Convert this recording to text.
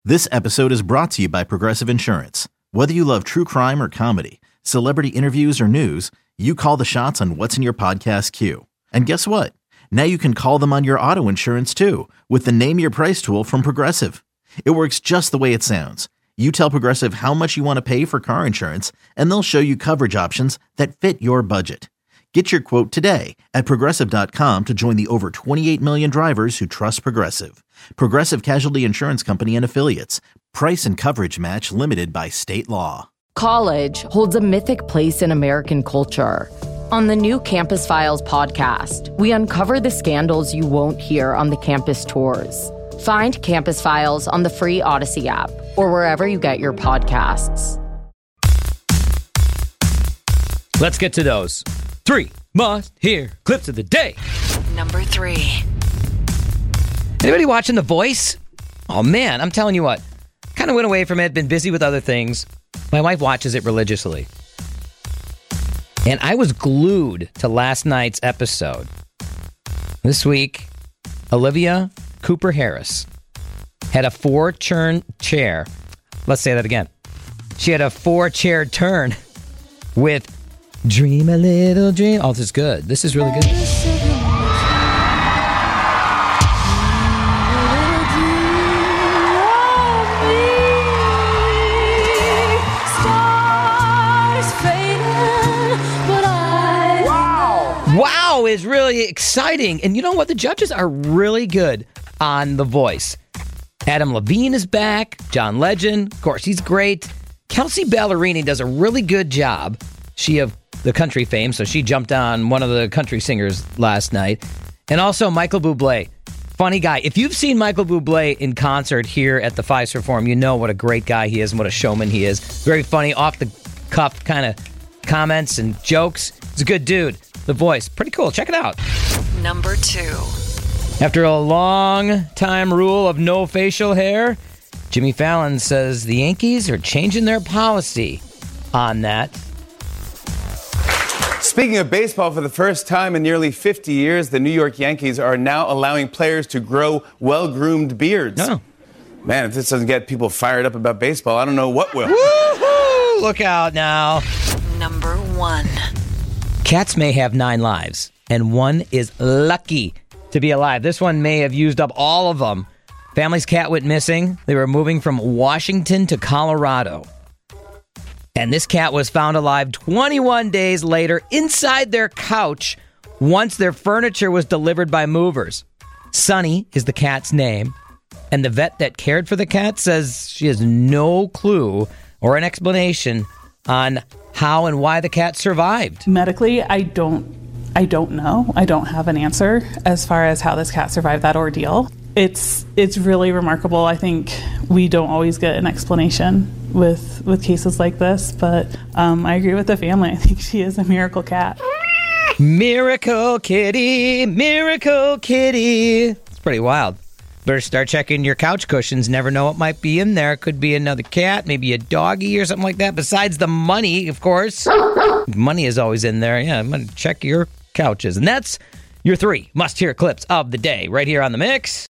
This episode is brought to you by Progressive Insurance. Whether you love true crime or comedy, celebrity interviews or news, you call the shots on what's in your podcast queue. And guess what? Now you can call them on your auto insurance too with the Name Your Price tool from Progressive. It works just the way it sounds. You tell Progressive how much you want to pay for car insurance, and they'll show you coverage options that fit your budget. Get your quote today at Progressive.com to join the over 28 million drivers who trust Progressive. Progressive Casualty Insurance Company and Affiliates. Price and coverage match limited by state law. College holds a mythic place in American culture. On the new Campus Files podcast, we uncover the scandals you won't hear on the campus tours. Find Campus Files on the free Odyssey app or wherever you get your podcasts. Let's get to those 3 must-hear clips of the day. Number 3. Anybody watching The Voice? Oh man, I'm telling you what. Kind of went away from it, been busy with other things. My wife watches it religiously. And I was glued to last night's episode. This week, Olivia Cooper Harris had a 4-turn chair. Let's say that again. She had a 4-chair turn with Dream a Little Dream. Oh, this is good. This is really good. Wow is really exciting. And you know what? The judges are really good on The Voice. Adam Levine is back. John Legend, of course, he's great. Kelsey Ballerini does a really good job. She of the country fame, so she jumped on one of the country singers last night. And also Michael Bublé. Funny guy. If you've seen Michael Bublé in concert here at the Fiserv Forum, you know what a great guy he is and what a showman he is. Very funny, off-the-cuff kind of comments and jokes. He's a good dude. The Voice. Pretty cool. Check it out. Number 2. After a long time rule of no facial hair, Jimmy Fallon says the Yankees are changing their policy on that. Speaking of baseball, for the first time in nearly 50 years, the New York Yankees are now allowing players to grow well-groomed beards. Oh. Man, if this doesn't get people fired up about baseball, I don't know what will. Woohoo! Look out now. Number 1. Cats may have 9 lives, and one is lucky to be alive. This one may have used up all of them. Family's cat went missing. They were moving from Washington to Colorado. And this cat was found alive 21 days later inside their couch once their furniture was delivered by movers. Sunny is the cat's name, and the vet that cared for the cat says she has no clue or an explanation on how and why the cat survived. Medically, I don't know. I don't have an answer as far as how this cat survived that ordeal. It's really remarkable. I think we don't always get an explanation with cases like this, but I agree with the family. I think she is a miracle cat. Miracle kitty, miracle kitty. It's pretty wild. Better start checking your couch cushions. Never know what might be in there. Could be another cat, maybe a doggy or something like that. Besides the money, of course. Money is always in there. Yeah, I'm going to check your couches. And that's your 3 must-hear clips of the day right here on The Mix.